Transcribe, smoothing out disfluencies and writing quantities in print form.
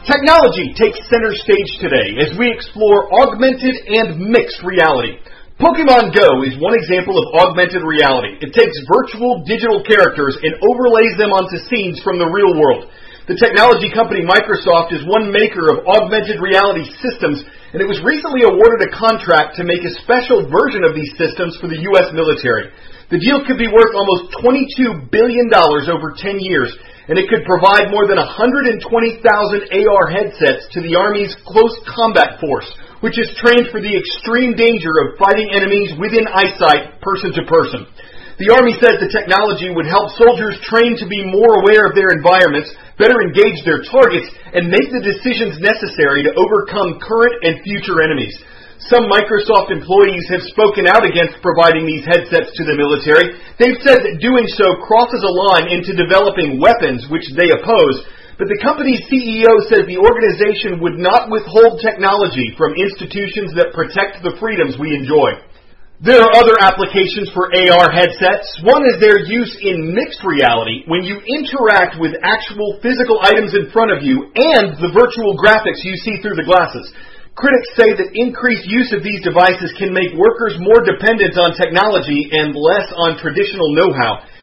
Technology takes center stage today as we explore augmented and mixed reality. Pokemon Go is one example of augmented reality. It takes virtual digital characters and overlays them onto scenes from the real world. The technology company Microsoft is one maker of augmented reality systems, and it was recently awarded a contract to make a special version of these systems for the U.S. military. The deal could be worth almost $22 billion over 10 years, and it could provide more than 120,000 AR headsets to the Army's close combat force, which is trained for the extreme danger of fighting enemies within eyesight, person to person. The Army says the technology would help soldiers train to be more aware of their environments, better engage their targets, and make the decisions necessary to overcome current and future enemies. Some Microsoft employees have spoken out against providing these headsets to the military. They've said that doing so crosses a line into developing weapons, which they oppose. But the company's CEO says the organization would not withhold technology from institutions that protect the freedoms we enjoy. There are other applications for AR headsets. One is their use in mixed reality, when you interact with actual physical items in front of you and the virtual graphics you see through the glasses. Critics say that increased use of these devices can make workers more dependent on technology and less on traditional know-how.